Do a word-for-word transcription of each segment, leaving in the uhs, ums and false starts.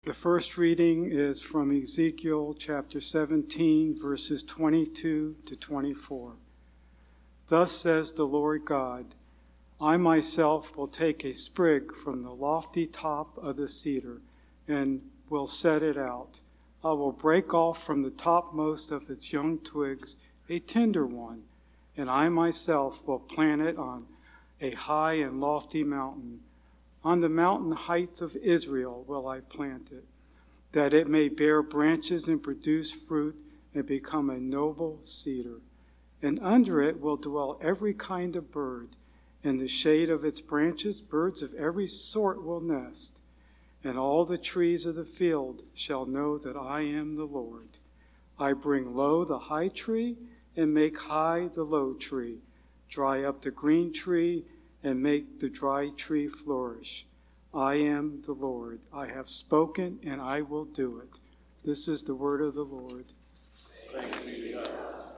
The first reading is from Ezekiel chapter seventeen, verses twenty-two to twenty-four. Thus says the Lord God, I myself will take a sprig from the lofty top of the cedar and will set it out. I will break off from the topmost of its young twigs a tender one, and I myself will plant it on a high and lofty mountain. On the mountain height of Israel will I plant it, that it may bear branches and produce fruit and become a noble cedar. And under it will dwell every kind of bird. In the shade of its branches, birds of every sort will nest. And all the trees of the field shall know that I am the Lord. I bring low the high tree and make high the low tree, dry up the green tree and make the dry tree flourish. I am the Lord. I have spoken, and I will do it. This is the word of the Lord. Thanks be to God.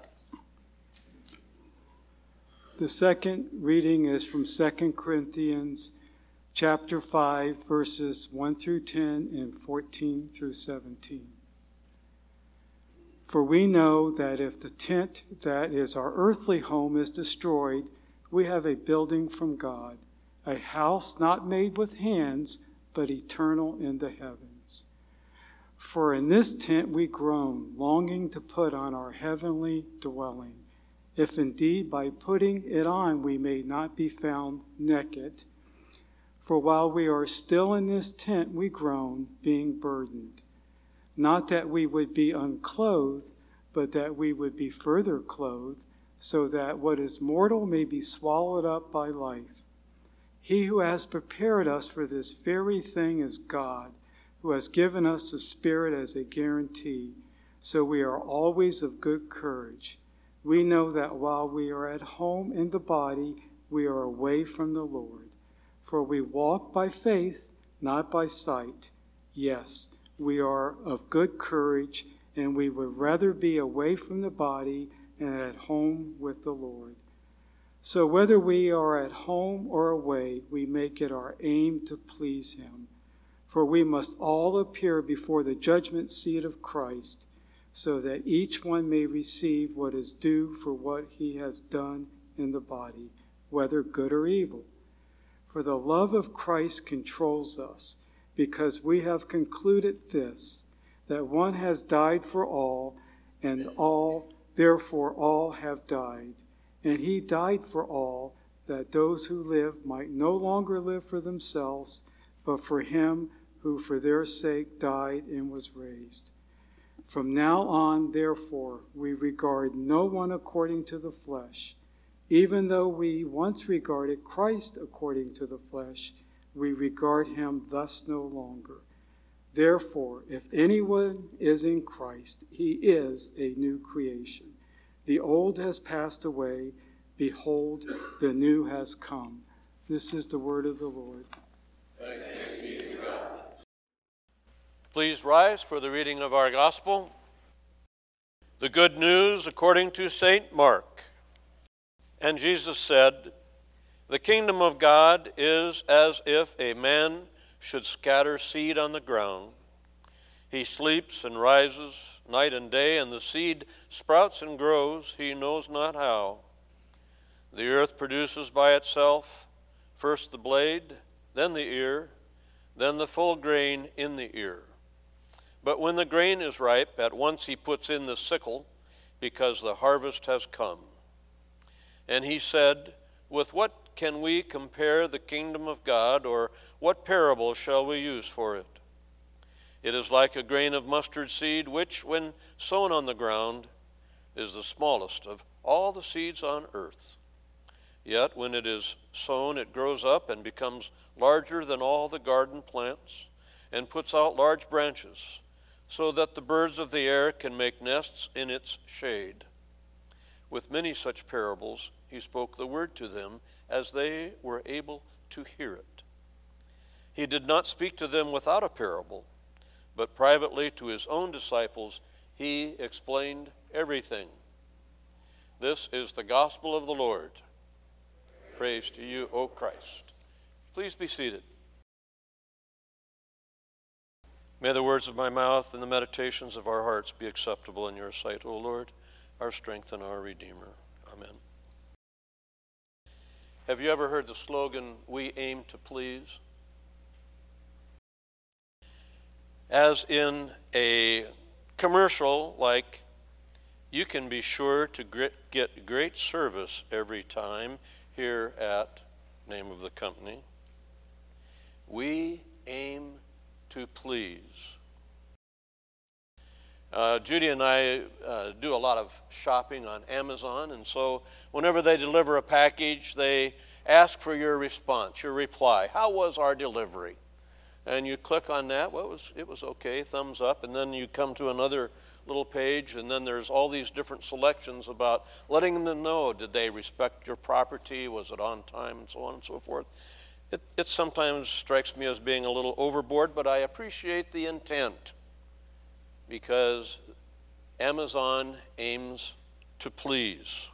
The second reading is from Second Corinthians chapter five, verses one through ten and fourteen through seventeen. For we know that if the tent that is our earthly home is destroyed, we have a building from God, a house not made with hands, but eternal in the heavens. For in this tent we groan, longing to put on our heavenly dwelling, if indeed by putting it on we may not be found naked. For while we are still in this tent we groan, being burdened. Not that we would be unclothed, but that we would be further clothed, so that what is mortal may be swallowed up by life. He who has prepared us for this very thing is God, who has given us the Spirit as a guarantee, so we are always of good courage. We know that while we are at home in the body, we are away from the Lord. For we walk by faith, not by sight. Yes, we are of good courage, and we would rather be away from the body and at home with the Lord. So whether we are at home or away, we make it our aim to please him. For we must all appear before the judgment seat of Christ, so that each one may receive what is due for what he has done in the body, whether good or evil. For the love of Christ controls us, because we have concluded this, that one has died for all, and all, therefore all have died. And he died for all, that those who live might no longer live for themselves, but for him who for their sake died and was raised. From now on, therefore, we regard no one according to the flesh. Even though we once regarded Christ according to the flesh, we regard him thus no longer. Therefore, if anyone is in Christ, he is a new creation. The old has passed away. Behold, the new has come. This is the word of the Lord. Thanks be to God. Please rise for the reading of our gospel. The good news according to Saint Mark. And Jesus said, the kingdom of God is as if a man should scatter seed on the ground. He sleeps and rises night and day, and the seed sprouts and grows, he knows not how. The earth produces by itself first the blade, then the ear, then the full grain in the ear. But when the grain is ripe, at once he puts in the sickle, because the harvest has come. And he said, with what can we compare the kingdom of God, or what parable shall we use for it? It is like a grain of mustard seed, which, when sown on the ground, is the smallest of all the seeds on earth. Yet when it is sown, it grows up and becomes larger than all the garden plants, and puts out large branches, so that the birds of the air can make nests in its shade. With many such parables, he spoke the word to them, as they were able to hear it. He did not speak to them without a parable, but privately to his own disciples he explained everything. This is the gospel of the Lord. Praise to you, O Christ. Please be seated. May the words of my mouth and the meditations of our hearts be acceptable in your sight, O Lord, our strength and our Redeemer. Amen. Have you ever heard the slogan, "We aim to please"? As in a commercial, like, you can be sure to get great service every time here at name of the company. We aim to please. Uh, Judy and I uh, do a lot of shopping on Amazon, and so whenever they deliver a package, they ask for your response, your reply. How was our delivery? And you click on that. Well, it was, it was okay, thumbs up, and then you come to another little page, and then there's all these different selections about letting them know, did they respect your property, was it on time, and so on and so forth. It, it sometimes strikes me as being a little overboard, but I appreciate the intent, because Amazon aims to please.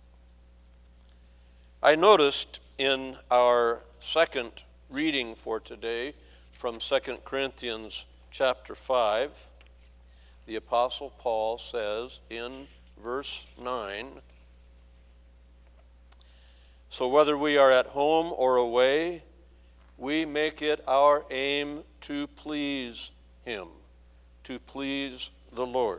I noticed in our second reading for today from Second Corinthians chapter five, the Apostle Paul says in verse nine, "So whether we are at home or away, we make it our aim to please him," to please the Lord.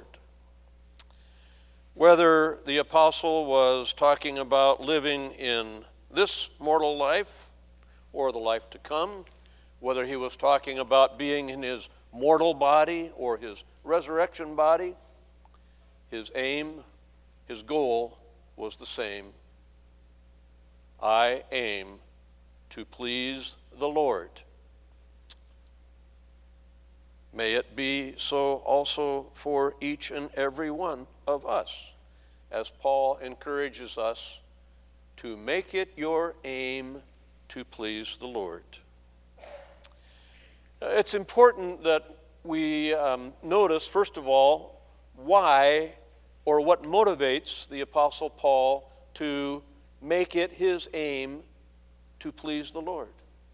Whether the apostle was talking about living in this mortal life or the life to come, whether he was talking about being in his mortal body or his resurrection body, his aim, his goal was the same. I aim to please the Lord. May it be so also for each and every one of us, as Paul encourages us to make it your aim to please the Lord. It's important that we um, notice, first of all, why or what motivates the Apostle Paul to make it his aim to please the Lord.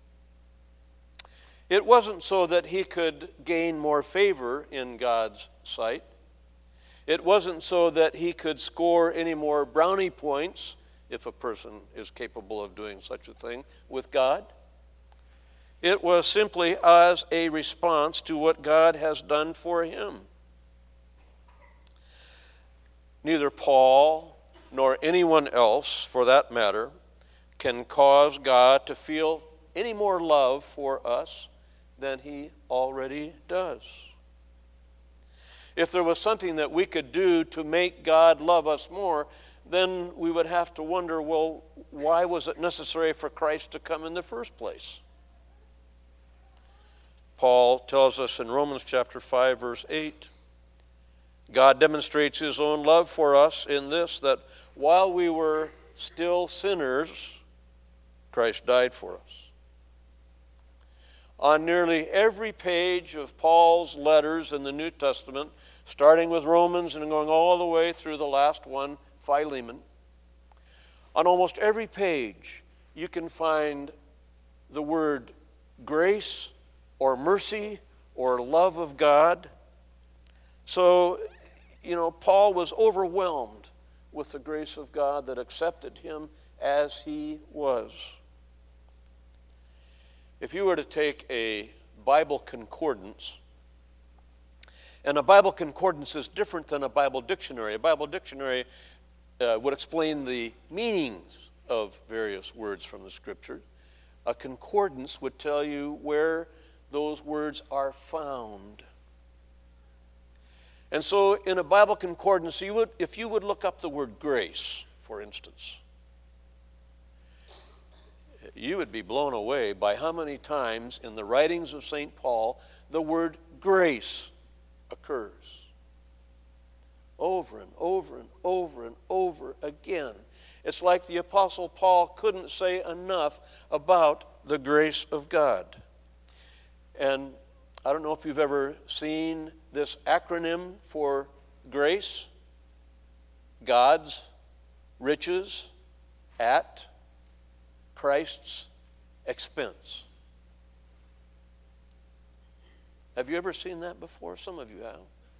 It wasn't so that he could gain more favor in God's sight. It wasn't so that he could score any more brownie points, if a person is capable of doing such a thing, with God. It was simply as a response to what God has done for him. Neither Paul nor anyone else, for that matter, can cause God to feel any more love for us than he already does. If there was something that we could do to make God love us more, then we would have to wonder, well, why was it necessary for Christ to come in the first place? Paul tells us in Romans chapter five, verse eight, God demonstrates his own love for us in this, that while we were still sinners, Christ died for us. On nearly every page of Paul's letters in the New Testament, starting with Romans and going all the way through the last one, Philemon, on almost every page you can find the word grace or mercy or love of God. So, you know, Paul was overwhelmed with the grace of God that accepted him as he was. If you were to take a Bible concordance, and a Bible concordance is different than a Bible dictionary. A Bible dictionary uh, would explain the meanings of various words from the Scripture. A concordance would tell you where those words are found. And so in a Bible concordance, you would, if you would look up the word grace, for instance, you would be blown away by how many times in the writings of Saint Paul the word grace occurs. Over and over and over and over again. It's like the Apostle Paul couldn't say enough about the grace of God. And I don't know if you've ever seen this acronym for grace. God's riches at Christ's expense. Have you ever seen that before? Some of you have.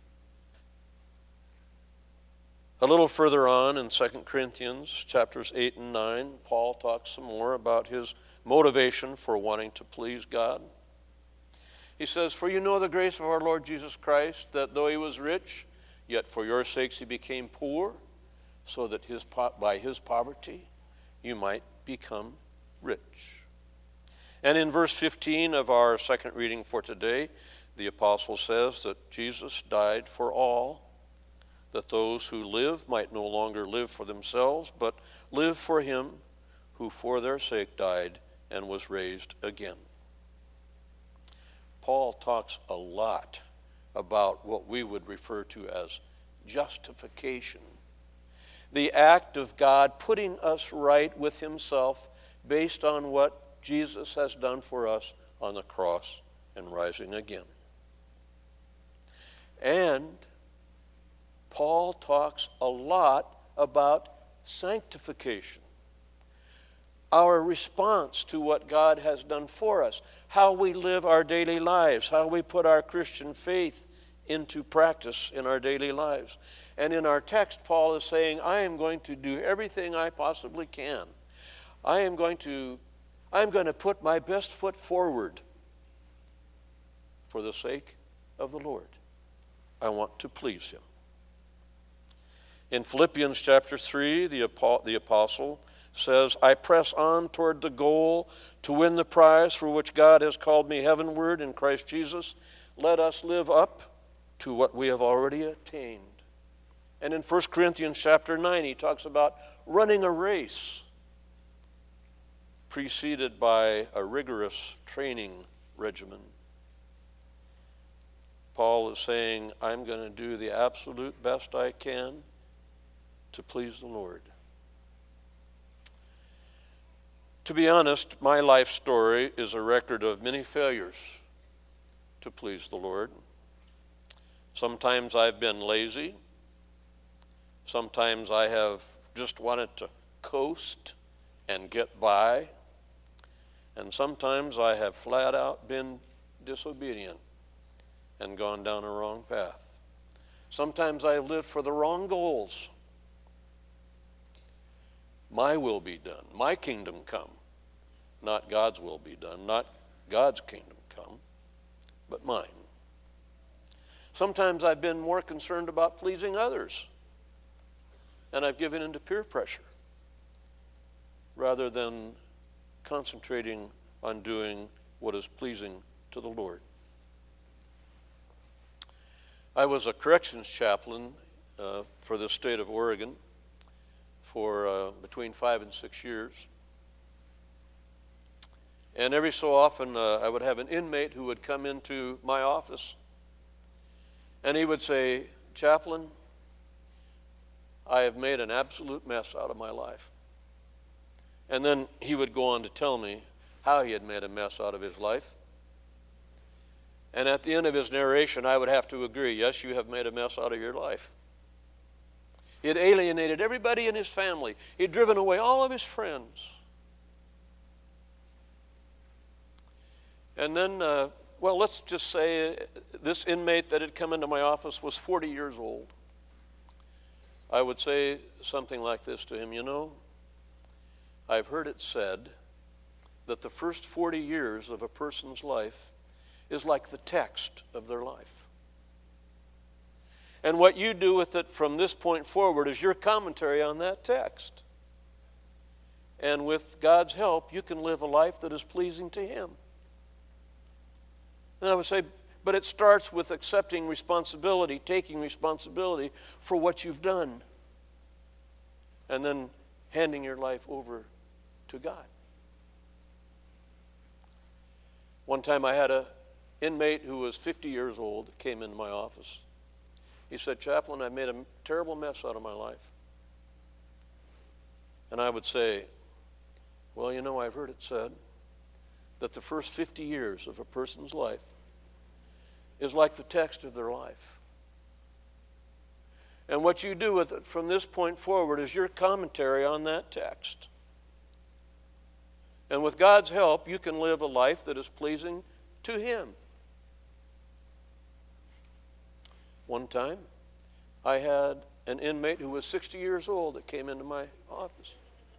A little further on in Second Corinthians chapters eight and nine, Paul talks some more about his motivation for wanting to please God. He says, "For you know the grace of our Lord Jesus Christ, that though he was rich, yet for your sakes he became poor, so that his by his poverty you might become rich." And in verse fifteen of our second reading for today, the apostle says that Jesus died for all, that those who live might no longer live for themselves, but live for him who for their sake died and was raised again. Paul talks a lot about what we would refer to as justification, the act of God putting us right with himself based on what Jesus has done for us on the cross and rising again. And Paul talks a lot about sanctification, our response to what God has done for us, how we live our daily lives, how we put our Christian faith into practice in our daily lives. And in our text, Paul is saying, I am going to do everything I possibly can. I am going to, I'm going to put my best foot forward for the sake of the Lord. I want to please him. In Philippians chapter three, the apostle says, I press on toward the goal to win the prize for which God has called me heavenward in Christ Jesus. Let us live up to what we have already attained. And in First Corinthians chapter nine, he talks about running a race preceded by a rigorous training regimen. Paul is saying, I'm going to do the absolute best I can to please the Lord. To be honest, my life story is a record of many failures to please the Lord. Sometimes I've been lazy. Sometimes I have just wanted to coast and get by. And sometimes I have flat out been disobedient and gone down a wrong path. Sometimes I have lived for the wrong goals. My will be done, my kingdom come. Not God's will be done, not God's kingdom come, but mine. Sometimes I've been more concerned about pleasing others, and I've given into peer pressure rather than concentrating on doing what is pleasing to the Lord. I was a corrections chaplain uh, for the state of Oregon for uh, between five and six years. And every so often uh, I would have an inmate who would come into my office and he would say, Chaplain, I have made an absolute mess out of my life. And then he would go on to tell me how he had made a mess out of his life. And at the end of his narration, I would have to agree, yes, you have made a mess out of your life. He had alienated everybody in his family. He had driven away all of his friends. And then, uh, well, let's just say this inmate that had come into my office was forty years old. I would say something like this to him, you know, I've heard it said that the first forty years of a person's life is like the text of their life. And what you do with it from this point forward is your commentary on that text. And with God's help, you can live a life that is pleasing to him. And I would say, but it starts with accepting responsibility, taking responsibility for what you've done, and then handing your life over to God. One time I had an inmate who was fifty years old came into my office. He said, Chaplain, I made a terrible mess out of my life. And I would say, well, you know, I've heard it said that the first fifty years of a person's life is like the text of their life. And what you do with it from this point forward is your commentary on that text. And with God's help, you can live a life that is pleasing to him. One time, I had an inmate who was sixty years old that came into my office.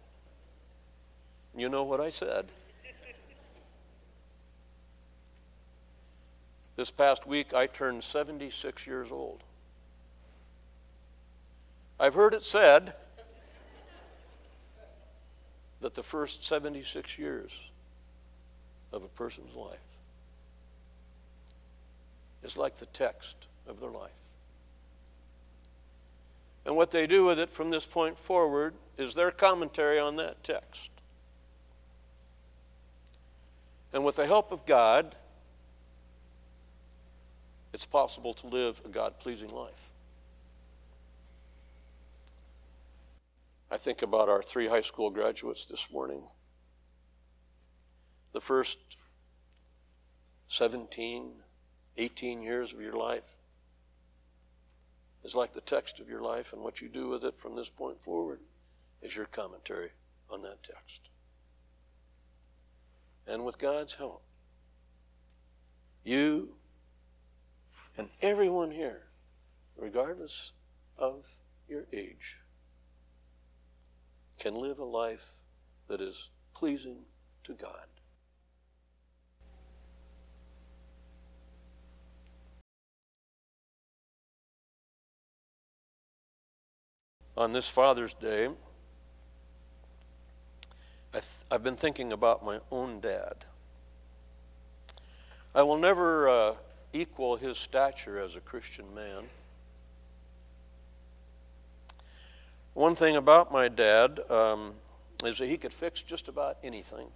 You know what I said? This past week, I turned seventy-six years old. I've heard it said that the first seventy-six years of a person's life is like the text of their life. And what they do with it from this point forward is their commentary on that text. And with the help of God, it's possible to live a God-pleasing life. I think about our three high school graduates this morning. The first seventeen, eighteen years of your life is like the text of your life, and what you do with it from this point forward is your commentary on that text. And with God's help, you and everyone here, regardless of your age, can live a life that is pleasing to God. On this Father's Day, I th- I've been thinking about my own dad. I will never uh, equal his stature as a Christian man. One thing about my dad um, is that he could fix just about anything.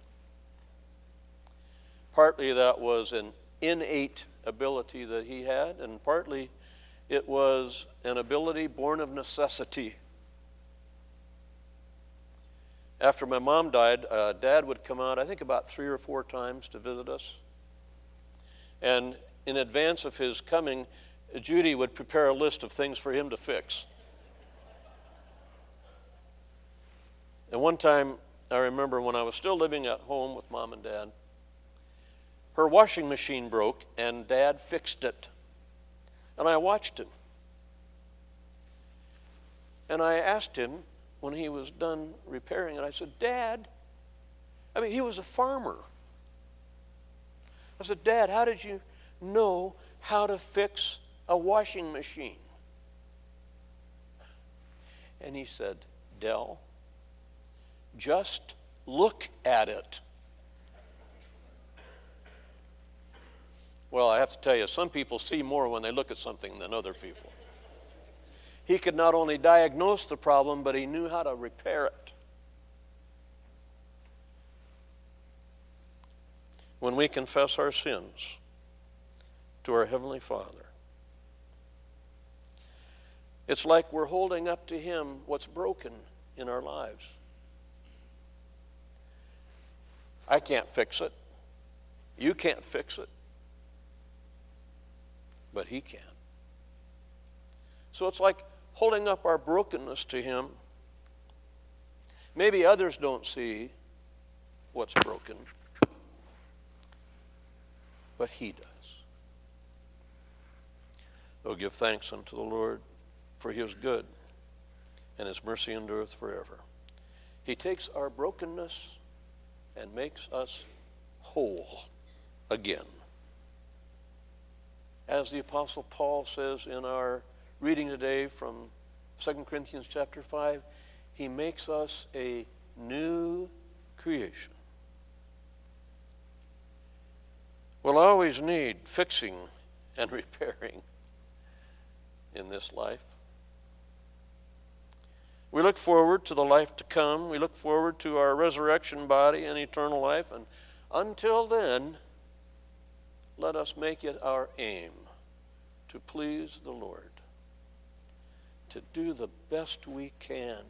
Partly that was an innate ability that he had, and partly it was an ability born of necessity. After my mom died, uh, Dad would come out, I think about three or four times to visit us. And in advance of his coming, Judy would prepare a list of things for him to fix. And one time, I remember when I was still living at home with Mom and Dad, her washing machine broke and Dad fixed it. And I watched him. And I asked him, when he was done repairing it, I said, Dad, I mean, he was a farmer. I said, Dad, how did you know how to fix a washing machine? And he said, Del, just look at it. Well, I have to tell you, some people see more when they look at something than other people. He could not only diagnose the problem, but he knew how to repair it. When we confess our sins to our Heavenly Father, it's like we're holding up to Him what's broken in our lives. I can't fix it. You can't fix it. But He can. So it's like holding up our brokenness to Him. Maybe others don't see what's broken, but He does. Oh, give thanks unto the Lord, for He is good, and His mercy endureth forever. He takes our brokenness and makes us whole again. As the Apostle Paul says in our reading today from Second Corinthians chapter five, He makes us a new creation. We'll always need fixing and repairing in this life. We look forward to the life to come. We look forward to our resurrection body and eternal life. And until then, let us make it our aim to please the Lord, to do the best we can.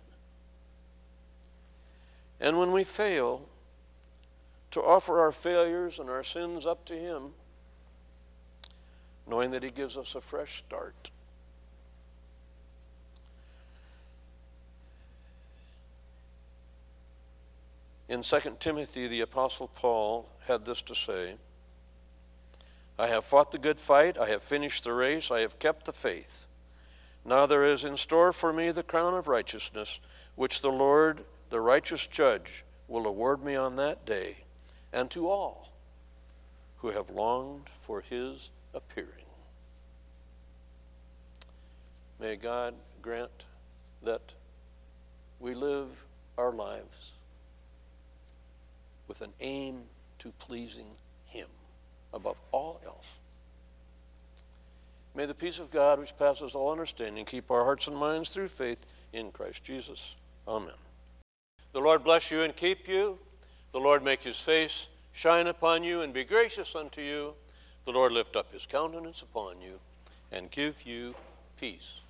And when we fail, to offer our failures and our sins up to Him, knowing that He gives us a fresh start. In Second Timothy, the Apostle Paul had this to say, I have fought the good fight, I have finished the race, I have kept the faith. Now there is in store for me the crown of righteousness, which the Lord, the righteous judge, will award me on that day, and to all who have longed for his appearing. May God grant that we live our lives with an aim to pleasing him above all else. May the peace of God, which passes all understanding, keep our hearts and minds through faith in Christ Jesus. Amen. The Lord bless you and keep you. The Lord make his face shine upon you and be gracious unto you. The Lord lift up his countenance upon you and give you peace.